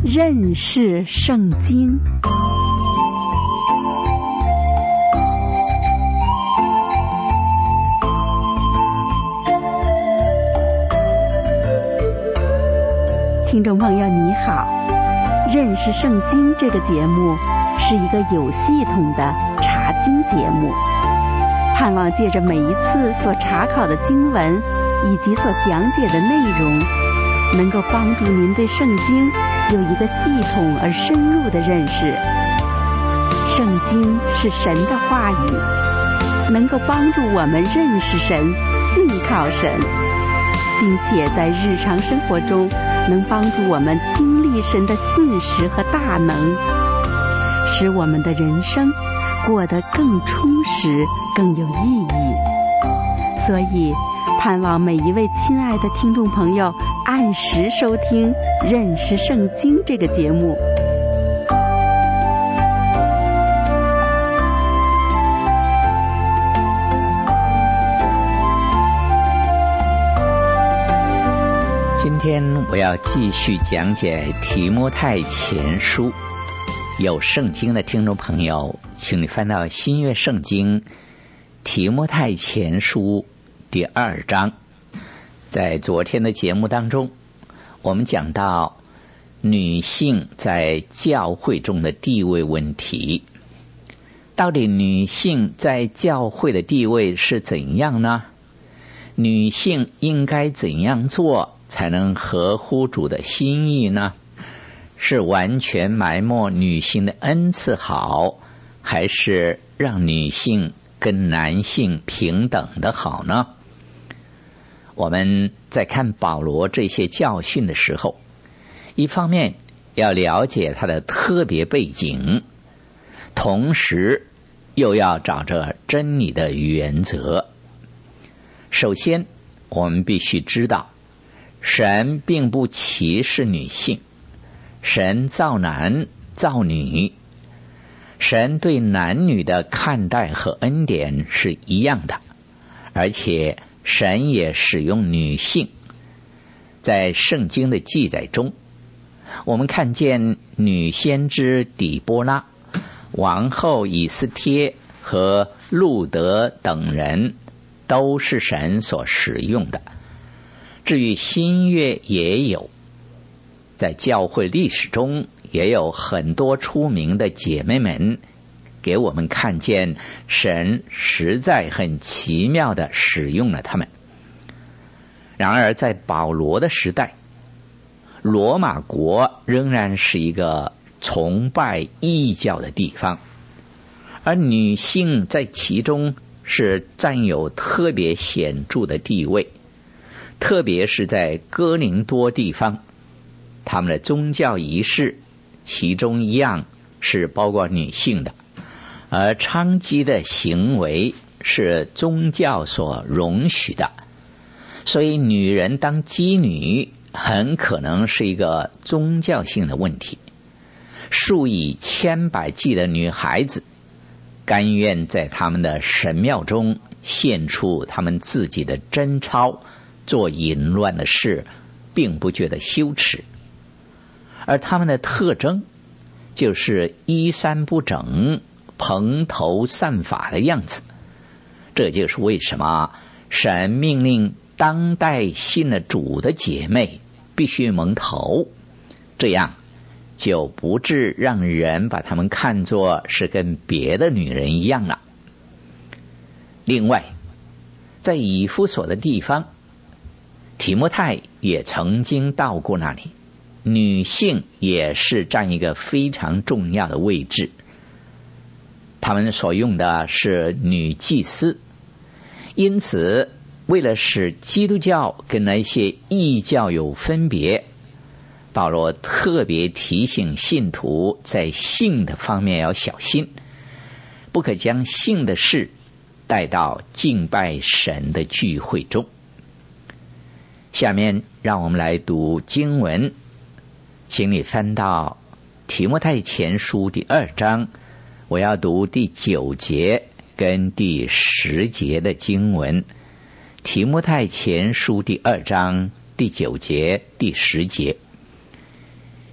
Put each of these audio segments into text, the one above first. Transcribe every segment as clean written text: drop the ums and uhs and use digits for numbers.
认识圣经。听众朋友你好，认识圣经这个节目是一个有系统的查经节目，盼望借着每一次所查考的经文以及所讲解的内容，能够帮助您对圣经有一个系统而深入的认识。圣经是神的话语，能够帮助我们认识神、信靠神，并且在日常生活中能帮助我们经历神的信实和大能，使我们的人生过得更充实、更有意义。所以盼望每一位亲爱的听众朋友按时收听《认识圣经》这个节目。 今天我要继续讲解提摩太前书。有圣经的听众朋友，请你翻到新约圣经提摩太前书第2章。在昨天的节目当中，我们讲到女性在教会中的地位问题。到底女性在教会的地位是怎样呢？女性应该怎样做才能合乎主的心意呢？是完全埋没女性的恩赐好，还是让女性跟男性平等的好呢？我们在看保罗这些教训的时候，一方面要了解他的特别背景，同时又要找着真理的原则。首先，我们必须知道，神并不歧视女性，神造男造女，神对男女的看待和恩典是一样的，而且神也使用女性。在圣经的记载中，我们看见女先知底波拉、王后以斯帖和路德等人都是神所使用的。至于新约也有，在教会历史中也有很多出名的姐妹们，给我们看见神实在很奇妙的使用了他们。然而在保罗的时代，罗马国仍然是一个崇拜异教的地方，而女性在其中是占有特别显著的地位，特别是在哥林多地方，他们的宗教仪式其中一样是包括女性的，而娼妓的行为是宗教所容许的，所以女人当妓女很可能是一个宗教性的问题。数以千百计的女孩子甘愿在他们的神庙中献出他们自己的贞操，做淫乱的事，并不觉得羞耻。而他们的特征就是衣衫不整、蓬头散发的样子。这就是为什么神命令当代信了主的姐妹必须蒙头，这样就不致让人把她们看作是跟别的女人一样了。另外，在以弗所的地方，提摩太也曾经到过那里，女性也是占一个非常重要的位置。他们所用的是女祭司，因此为了使基督教跟那些异教有分别，保罗特别提醒信徒在性的方面要小心，不可将性的事带到敬拜神的聚会中。下面让我们来读经文，请你翻到提摩太前书第2章，我要读第9节跟第10节的经文。提摩太前书第2章第9节第10节，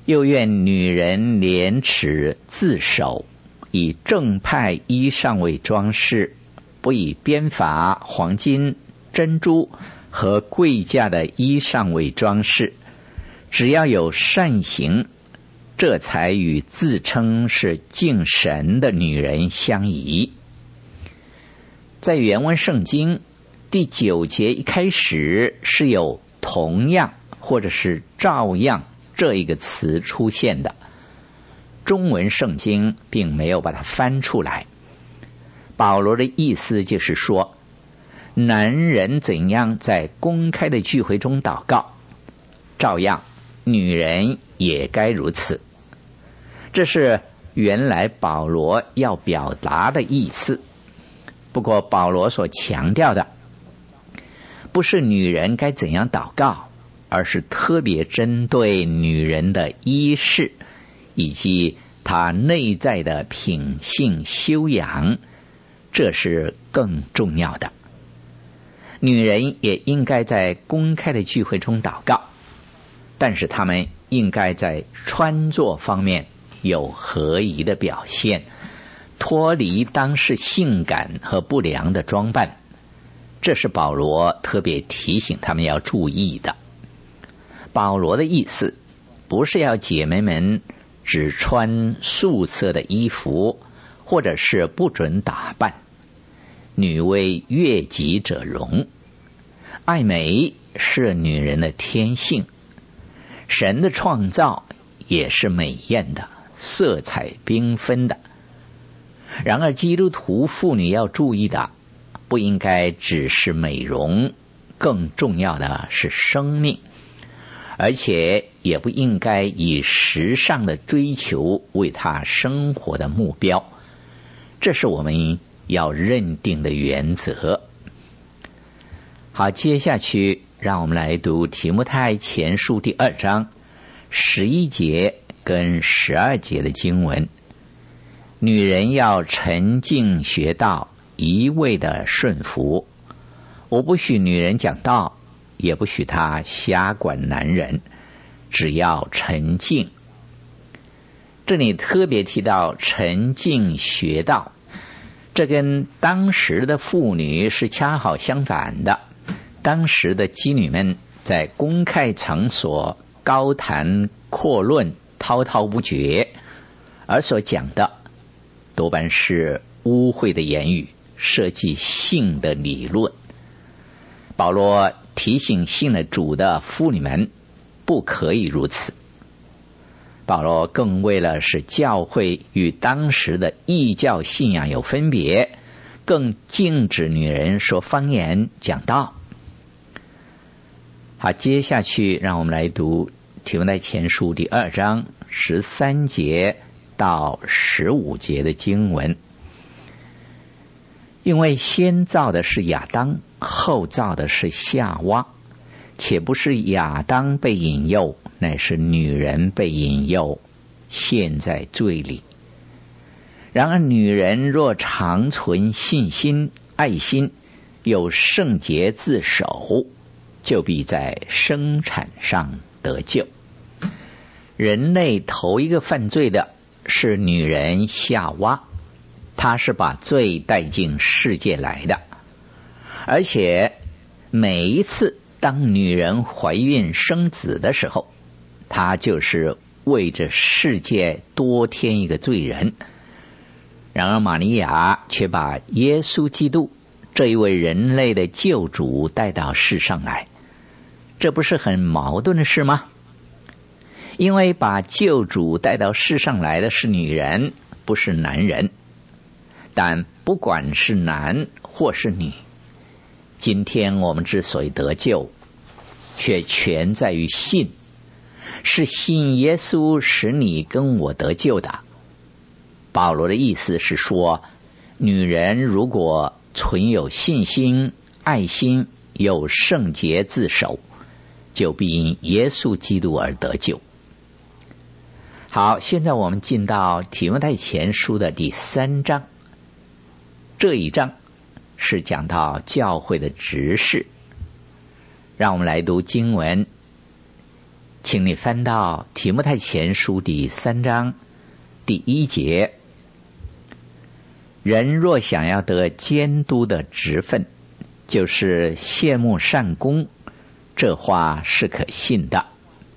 又愿女人廉耻自守，以正派衣裳为装饰，不以编法、黄金、珍珠和贵价的衣裳为装饰，只要有善行，这才与自称是敬神的女人相宜。在原文圣经第9节一开始是有同样或者是照样这一个词出现的，中文圣经并没有把它翻出来。保罗的意思就是说，男人怎样在公开的聚会中祷告，照样女人也该如此。这是原来保罗要表达的意思。不过保罗所强调的不是女人该怎样祷告，而是特别针对女人的衣饰以及她内在的品性修养，这是更重要的。女人也应该在公开的聚会中祷告，但是她们应该在穿着方面有合宜的表现，脱离当时性感和不良的装扮，这是保罗特别提醒他们要注意的。保罗的意思不是要姐妹们只穿素色的衣服，或者是不准打扮。女为悦己者容，爱美是女人的天性，神的创造也是美艳的，色彩缤纷的。然而基督徒妇女要注意的不应该只是美容，更重要的是生命，而且也不应该以时尚的追求为她生活的目标，这是我们要认定的原则。好，接下去让我们来读提摩太前书第2章11节跟12节的经文。女人要沉静学道，一味的顺服。我不许女人讲道，也不许她瞎管男人，只要沉静。这里特别提到沉静学道，这跟当时的妇女是恰好相反的。当时的妓女们在公开场所高谈阔论，滔滔不绝，而所讲的多半是污秽的言语，涉及性的理论。保罗提醒信了主的妇女们不可以如此。保罗更为了使教会与当时的异教信仰有分别，更禁止女人说方言讲道。好，接下去让我们来读提摩太前书第2章13节到15节的经文。因为先造的是亚当，后造的是夏娃，且不是亚当被引诱，乃是女人被引诱，陷在罪里。然而女人若常存信心、爱心，有圣洁自守，就必在生产上得救。人类头一个犯罪的是女人夏娃，她是把罪带进世界来的，而且每一次当女人怀孕生子的时候，她就是为这世界多添一个罪人。然而玛利亚却把耶稣基督这一位人类的救主带到世上来，这不是很矛盾的事吗？因为把救主带到世上来的是女人，不是男人。但不管是男或是女，今天我们之所以得救，却全在于信，是信耶稣使你跟我得救的。保罗的意思是说，女人如果存有信心、爱心，有圣洁自守，就必因耶稣基督而得救。好，现在我们进到提摩太前书的第3章。这一章是讲到教会的执事。让我们来读经文请你翻到提摩太前书第3章第1节，人若想要得监督的职分，就是羡慕善功，这话是可信的。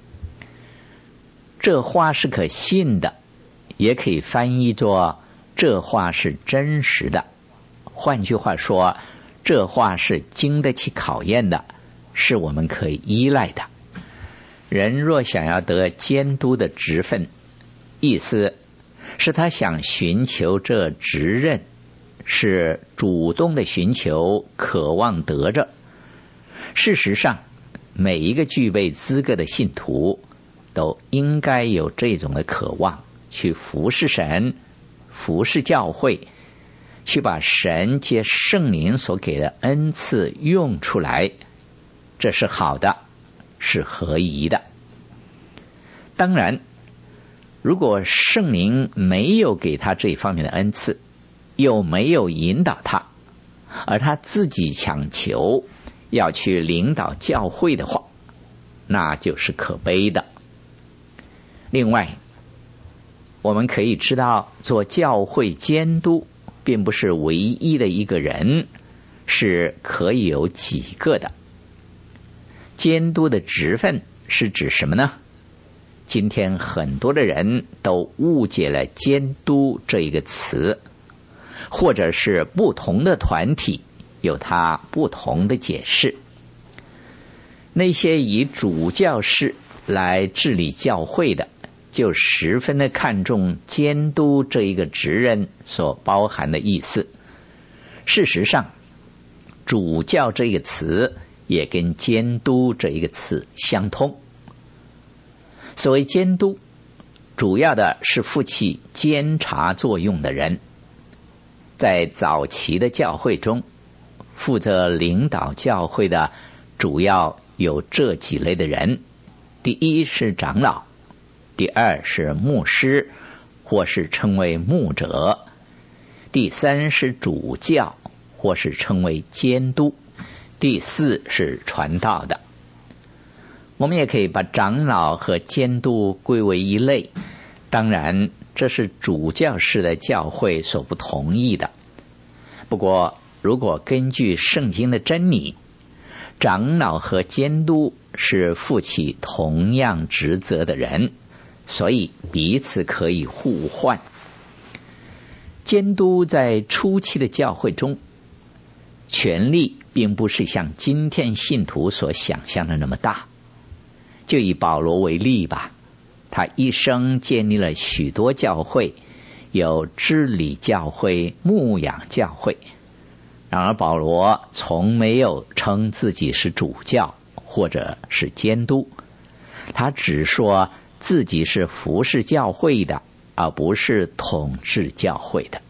这话是可信的，也可以翻译作这话是真实的。换句话说，这话是经得起考验的，是我们可以依赖的。人若想要得监督的职分，意思是他想寻求这职任，是主动的寻求，渴望得着。事实上，每一个具备资格的信徒都应该有这种的渴望，去服侍神，服侍教会，去把神借圣灵所给的恩赐用出来，这是好的，是合宜的。当然，如果圣灵没有给他这方面的恩赐，又没有引导他，而他自己强求要去领导教会的话，那就是可悲的。另外，我们可以知道，做教会监督并不是唯一的一个人，是可以有几个的。监督的职分是指什么呢？今天很多的人都误解了监督这一个词，或者是不同的团体有它不同的解释。那些以主教式来治理教会的，就十分的看重监督这一个职任所包含的意思。事实上，主教这个词也跟监督这一个词相通。所谓监督，主要的是负起监察作用的人。在早期的教会中，负责领导教会的主要有这几类的人：第一是长老，第二是牧师，或是称为牧者，第三是主教，或是称为监督，第四是传道的。我们也可以把长老和监督归为一类，当然这是主教式的教会所不同意的。不过如果根据圣经的真理，长老和监督是负起同样职责的人，所以彼此可以互换。监督在初期的教会中，权力并不是像今天信徒所想象的那么大。就以保罗为例吧，他一生建立了许多教会，有治理教会、牧养教会。然而保罗从没有称自己是主教或者是监督，他只说自己是服侍教会的，而不是统治教会的。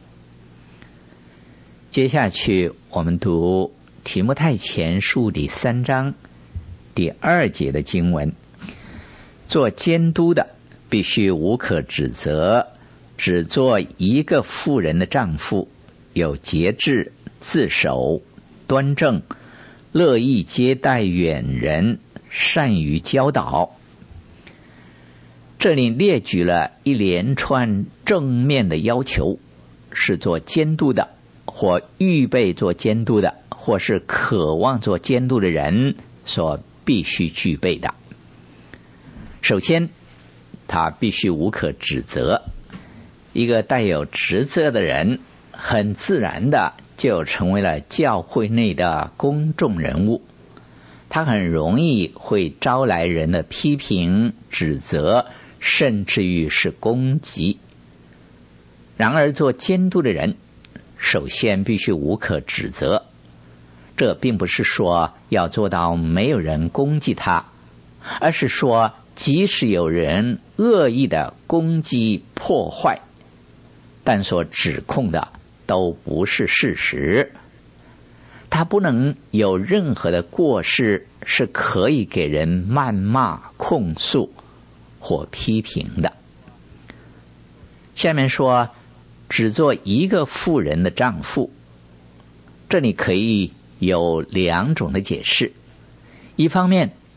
接下去我们读提摩太前书第3章第2节的经文。做监督的必须无可指责，只做一个妇人的丈夫，有节制，自守，端正，乐意接待远人，善于教导。这里列举了一连串正面的要求，是做监督的，或预备做监督的，或是渴望做监督的人所必须具备的。首先，他必须无可指责。一个带有职责的人，很自然的就成为了教会内的公众人物，他很容易会招来人的批评、指责，甚至于是攻击。然而做监督的人，首先必须无可指责。这并不是说要做到没有人攻击他，而是说即使有人恶意的攻击破坏，但所指控的都不是事实，他不能有任何的过失是可以给人谩骂、控诉或批评的。下面说只做一个妇人的丈夫，这里可以有两种的解释。一方面，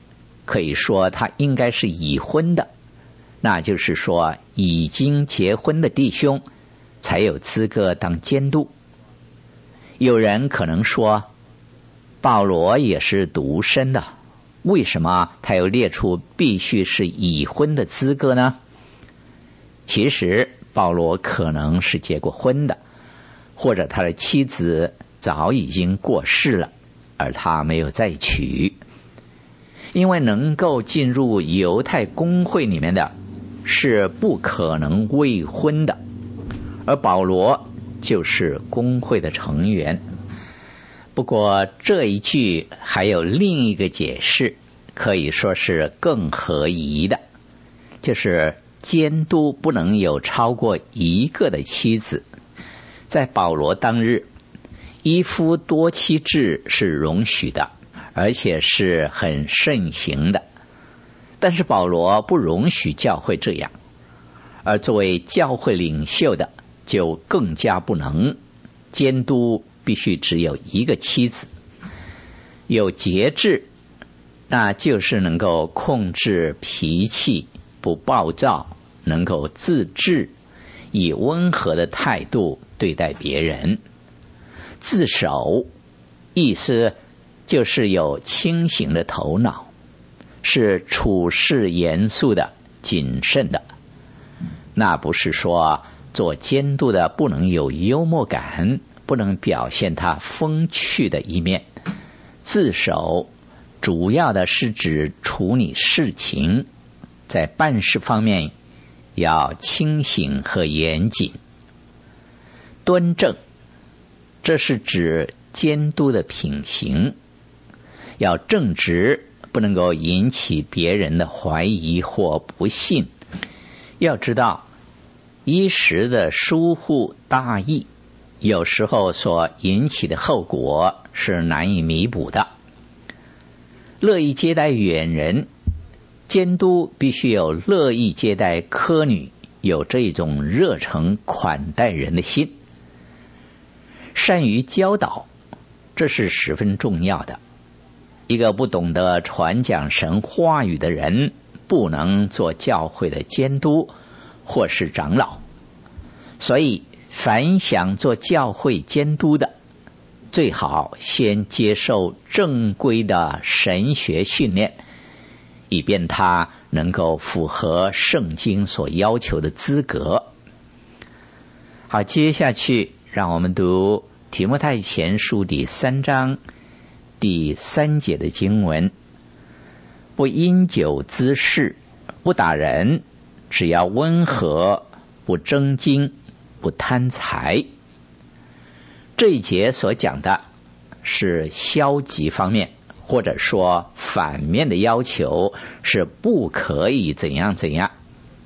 可以说他应该是已婚的，那就是说已经结婚的弟兄才有资格当监督。有人可能说，保罗也是独身的，为什么他又列出必须是已婚的资格呢？其实保罗可能是结过婚的，或者他的妻子早已经过世了，而他没有再娶。因为能够进入犹太公会里面的是不可能未婚的，而保罗就是公会的成员。不过这一句还有另一个解释，可以说是更合宜的，就是监督不能有超过一个的妻子。在保罗当日，一夫多妻制是容许的，而且是很盛行的。但是保罗不容许教会这样，而作为教会领袖的就更加不能，监督必须只有一个妻子。有节制，那就是能够控制脾气，不暴躁，能够自制，以温和的态度对待别人。自守，意思就是有清醒的头脑，是处事严肃的、谨慎的。那不是说做监督的不能有幽默感，不能表现他风趣的一面。自守主要的是指处理事情，在办事方面要清醒和严谨。端正，这是指监督的品行，要正直，不能够引起别人的怀疑或不信。要知道，一时的疏忽大意，有时候所引起的后果是难以弥补的。乐意接待远人，监督必须有乐意接待客女，有这种热诚款待人的心。善于教导，这是十分重要的。一个不懂得传讲神话语的人，不能做教会的监督或是长老。所以凡想做教会监督的，最好先接受正规的神学训练，以便他能够符合圣经所要求的资格。好，接下去让我们读提摩太前书第3章第3节的经文。不因酒滋事，不打人，只要温和，不争竞，不贪财。这一节所讲的是消极方面，或者说反面的要求是不可以怎样怎样。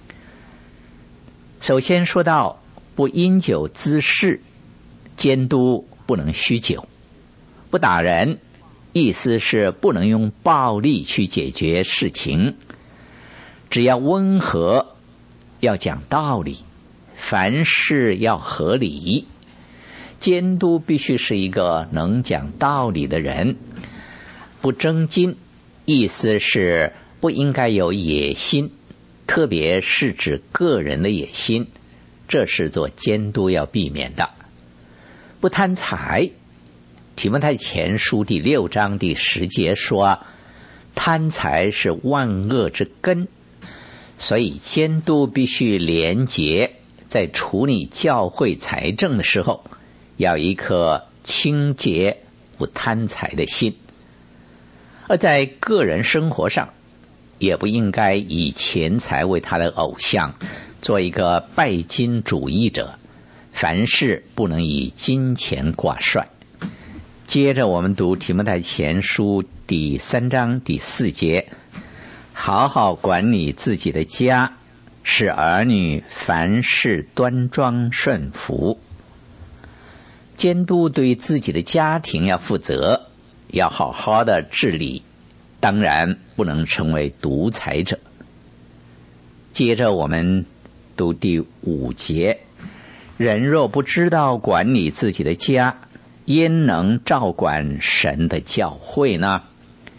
首先说到不因酒滋事，监督不能酗酒。不打人，意思是不能用暴力去解决事情，只要温和，要讲道理，凡事要合理。监督必须是一个能讲道理的人。不争竞，意思是不应该有野心，特别是指个人的野心，这是做监督要避免的。不贪财，提摩太前书第6章第10节说，贪财是万恶之根，所以监督必须廉洁，在处理教会财政的时候，要一颗清洁不贪财的心。而在个人生活上，也不应该以钱财为他的偶像，做一个拜金主义者，凡事不能以金钱挂帅。接着我们读提摩太前书第3章第4节，好好管理自己的家，使儿女凡事端庄顺服。监督对自己的家庭要负责，要好好的治理，当然不能成为独裁者。接着我们读第5节，人若不知道管理自己的家，焉能照管神的教会呢？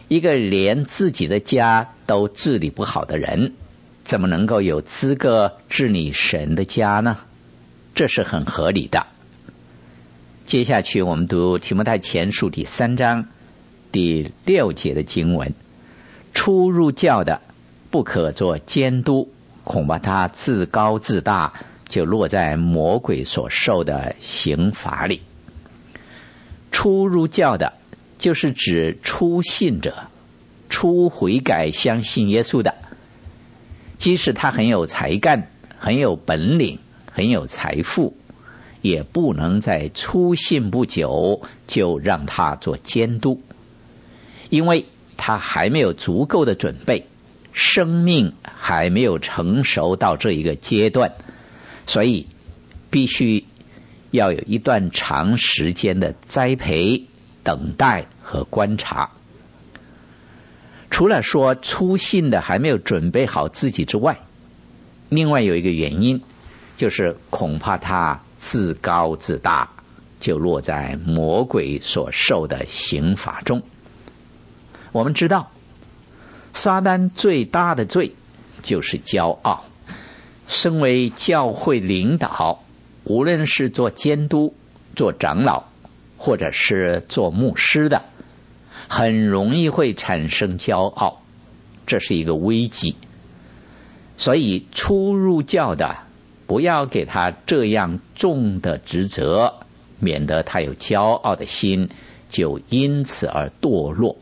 一个连自己的家都治理不好的人，怎么能够有资格治理神的家呢？这是很合理的。接下去我们读提摩太前书第3章第6节的经文，初入教的不可做监督，恐怕他自高自大，就落在魔鬼所受的刑罚里。初入教的就是指初信者，初悔改相信耶稣的，即使他很有才干，很有本领，很有财富，也不能在初信不久就让他做监督，因为他还没有足够的准备，生命还没有成熟到这一个阶段，所以必须要有一段长时间的栽培、等待和观察。除了说初信的还没有准备好自己之外，另外有一个原因，就是恐怕他自高自大，就落在魔鬼所受的刑罚中。我们知道撒旦最大的罪就是骄傲。身为教会领导，无论是做监督、做长老，或者是做牧师的，很容易会产生骄傲，这是一个危机。所以初入教的不要给他这样重的职责，免得他有骄傲的心，就因此而堕落。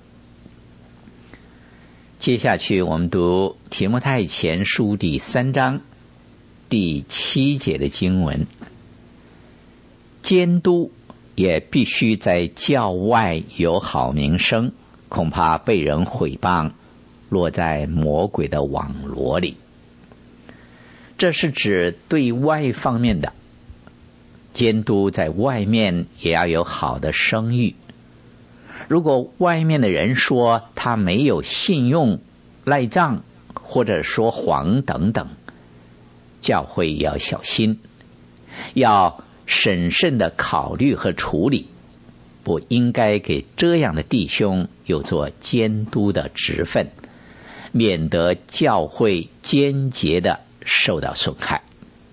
接下去我们读提摩太前书第3章第7节的经文，监督也必须在教外有好名声，恐怕被人毁谤，落在魔鬼的网罗里。这是指对外方面的，监督在外面也要有好的声誉。如果外面的人说他没有信用、赖账或者说谎等等，教会也要小心，要审慎的考虑和处理，不应该给这样的弟兄有做监督的职分，免得教会间接的受到损害。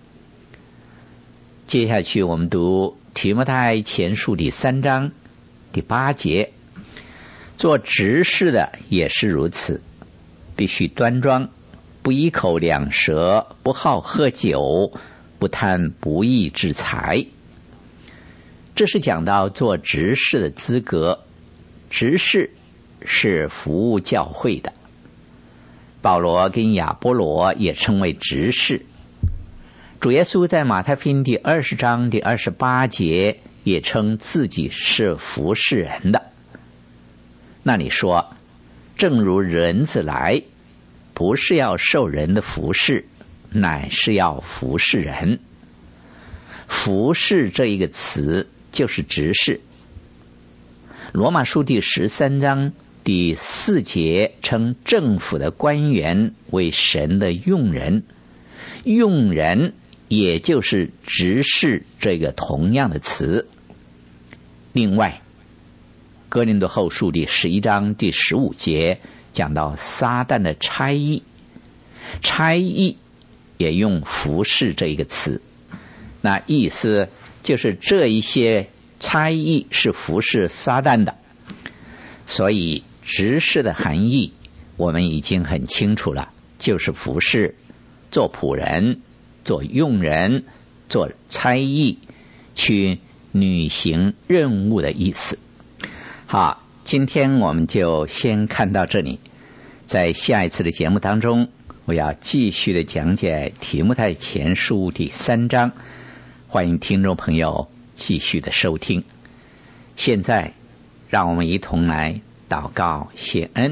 接下去我们读提摩太前书第3章第8节，做执事的也是如此，必须端庄，不一口两舌，不好喝酒，不贪不义之财。这是讲到做执事的资格。执事是服务教会的，保罗跟亚波罗也称为执事。主耶稣在马太福音第20章第28节也称自己是服侍人的。那里说，正如人子来，不是要受人的服侍，乃是要服侍人。服侍这一个词就是执事。罗马书第13章第4节称政府的官员为神的用人，用人也就是执事这个同样的词。另外哥林多后书第11章第15节讲到撒旦的差役，差役也用服侍这一个词，那意思就是这一些差役是服侍撒旦的。所以执事的含义我们已经很清楚了，就是服侍，做仆人，做用人，做差役，去履行任务的意思。好，今天我们就先看到这里，在下一次的节目当中，我要继续的讲解提摩太前书第3章，欢迎听众朋友继续的收听。现在让我们一同来祷告谢恩。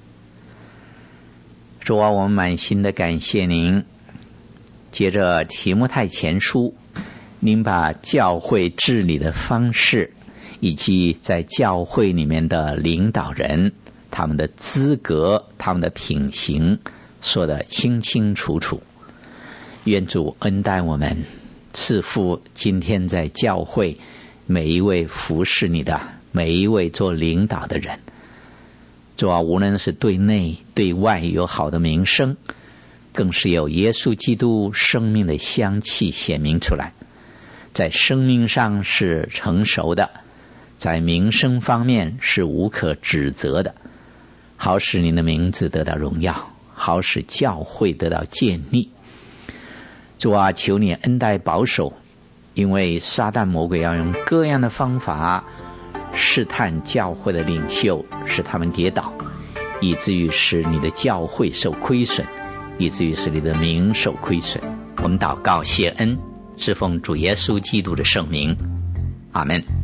主啊，我们满心的感谢您，接着提摩太前书，您把教会治理的方式，以及在教会里面的领导人，他们的资格，他们的品行说得清清楚楚。愿主恩待我们，赐福今天在教会每一位服侍你的，每一位做领导的人。 主啊，无论是对内对外有好的名声，更是有耶稣基督生命的香气显明出来，在生命上是成熟的，在名声方面是无可指责的，好使你的名字得到荣耀，好使教会得到建立。主啊，求你恩待保守，因为撒旦魔鬼要用各样的方法试探教会的领袖，使他们跌倒，以至于使你的教会受亏损，以至于使你的名受亏损。我们祷告谢恩，是奉主耶稣基督的圣名，阿们。